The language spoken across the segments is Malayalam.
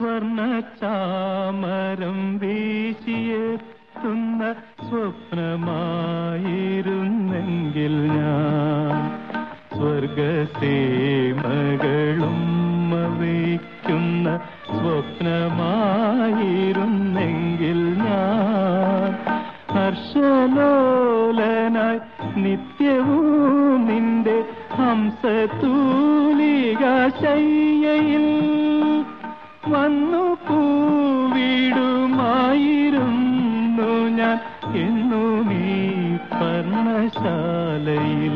സ്വർണചാമരം വീശിയെത്തുന്ന സ്വപ്നമായിരുന്നെങ്കിൽ ഞാൻ സ്വർഗസേമകളും വയ്ക്കുന്ന സ്വപ്നമായിരുന്നെങ്കിൽ ഞാൻ ഹർഷലോലനായി നിത്യവും നിന്റെ ഹംസതൂലിക ശയ്യയിൽ വന്നു പൂവിടുമായിരുന്നു ഞാൻ എന്നും ഈ പർണശാലയിൽ.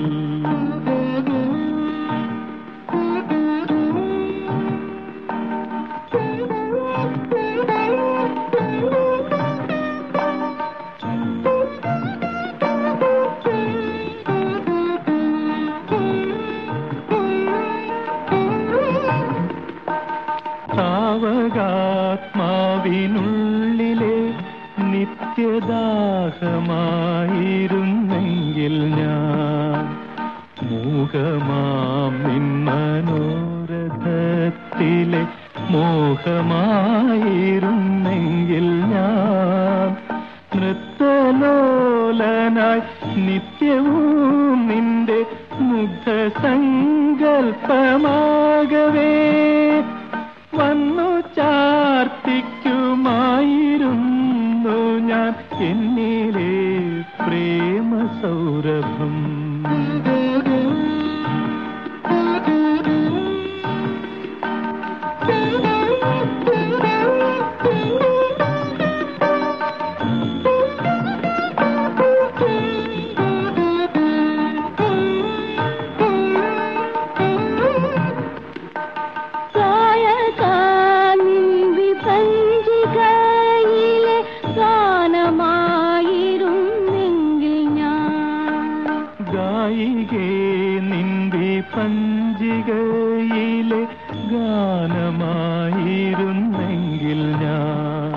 സാവകാത്മാവിനുള്ളിലെ നിത്യദാഹമായിരുന്നെങ്കിൽ ഞാൻ മൂകമാം നിൻ മനോരഥത്തിലെ മോഹമായിരുന്നെങ്കിൽ ഞാൻ നൃത്തലോലനായി നിത്യവും നിന്റെ മുഗ്ധസങ്കൽപ്പമാകവേ വന്നു ചാർത്തിക്കുമായിരുന്നു ഞാൻ എന്നിലെ പ്രേമ സൗരഭം. ഗായികേ നിന്റെ പഞ്ചികയിലെ ഗാനമായിരുന്നെങ്കിൽ ഞാൻ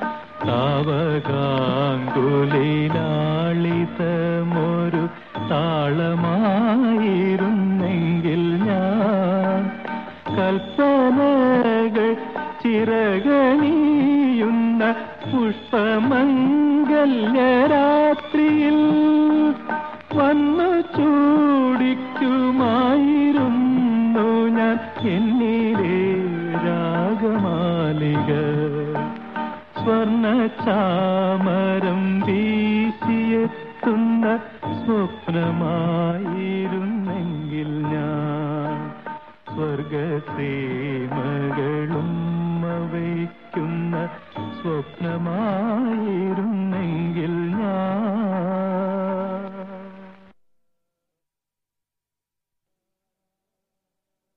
താവകാങ്കുലിലാളിതമൊരു താളമായിരുന്നെങ്കിൽ ഞാൻ കൽപ്പനകൾ ചിറകണിയുന്ന പുഷ്പമംഗല്യരാത്രിയിൽ വന്നു ചൂടിക്കുമായിരുന്നു ഞാൻ എന്നിലെ രാഗമാലിക. സ്വർണചാമരം വീശിയെത്തുന്ന സ്വപ്നമായിരുന്നെങ്കിൽ ഞാൻ സ്വർഗസേമകളും വയ്ക്കുന്ന സ്വപ്നമായിരുന്നു